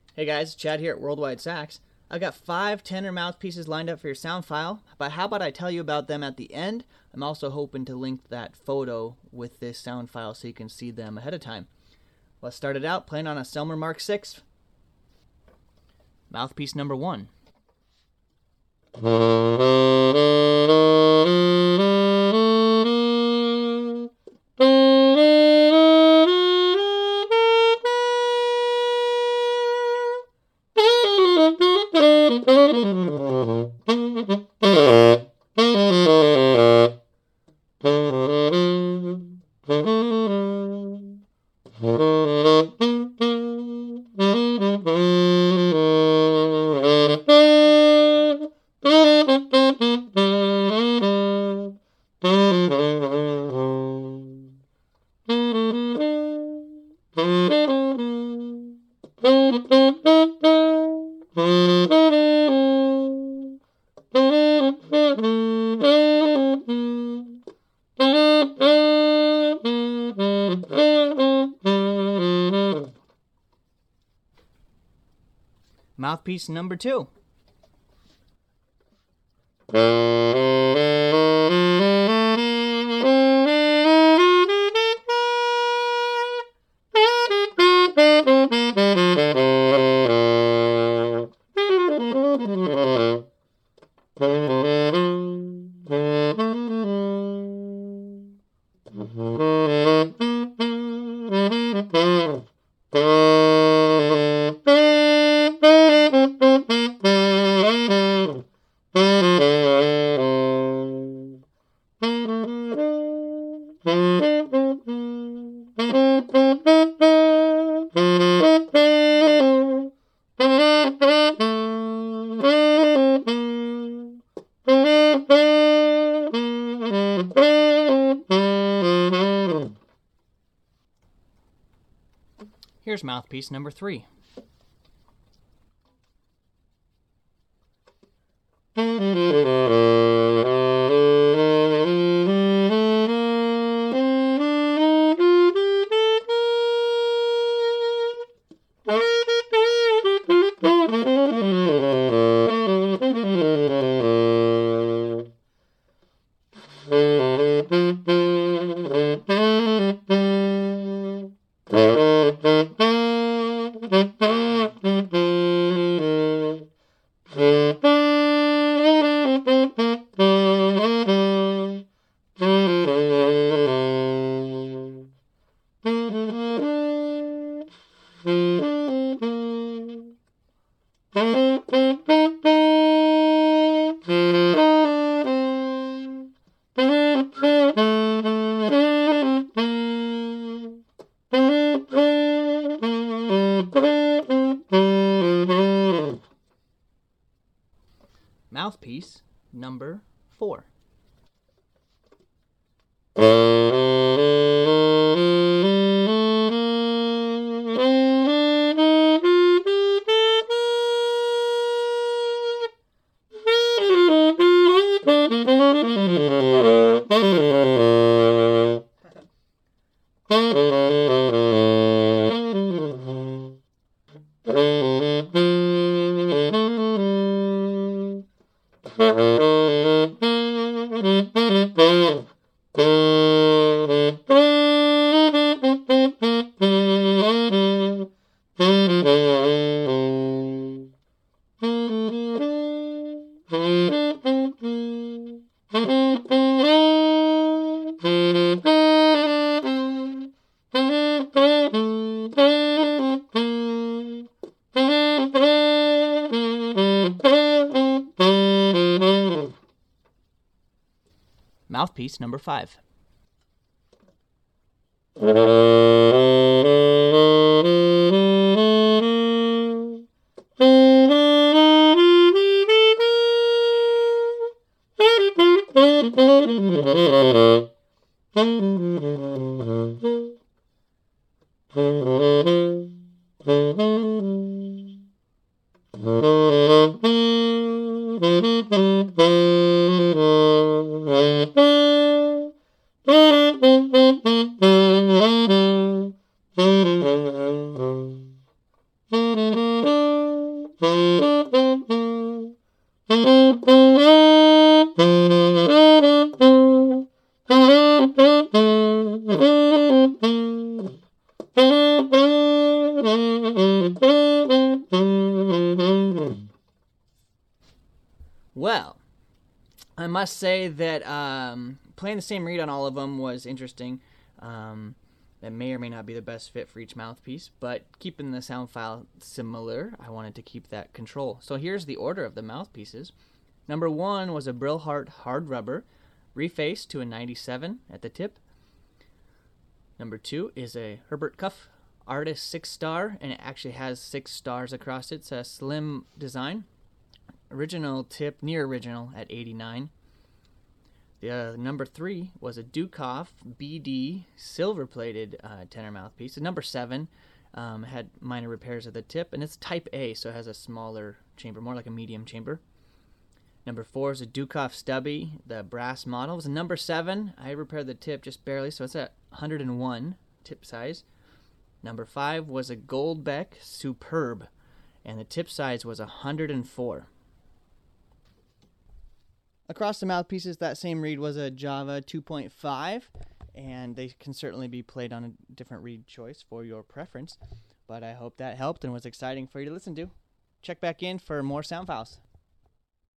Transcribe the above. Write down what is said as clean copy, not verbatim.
Hey guys, Chad here at Worldwide Sax. I've got 5 tenor mouthpieces lined up for your sound file, but how about I tell you about them at the end? I'm also hoping to link that photo with this sound file so you can see them ahead of time. Let's start it out playing on a Selmer Mark 6. Mouthpiece number 1. Mouthpiece number 2. Here's mouthpiece number 3. Mouthpiece number 4. Mouthpiece number 5. Well, I must say that playing the same reed on all of them was interesting. That may or may not be the best fit for each mouthpiece, but keeping the sound file similar, I wanted to keep that control. So here's the order of the mouthpieces. Number 1 was a Brillhart hard rubber, refaced to a 97 at the tip. Number 2 is a Herbert Cuff Artist 6-star, and it actually has 6 stars across it. It's a slim design. Original tip, near original, at 89. The number 3 was a Dukoff BD silver-plated tenor mouthpiece. The number 7 had minor repairs at the tip, and it's Type A, so it has a smaller chamber, more like a medium chamber. Number 4 is a Dukoff Stubby, the brass model. It was a number 7. I repaired the tip just barely, so it's at 101 tip size. Number 5 was a Goldbeck Superb, and the tip size was 104. Across the mouthpieces, that same reed was a Java 2.5, and they can certainly be played on a different reed choice for your preference. But I hope that helped and was exciting for you to listen to. Check back in for more sound files.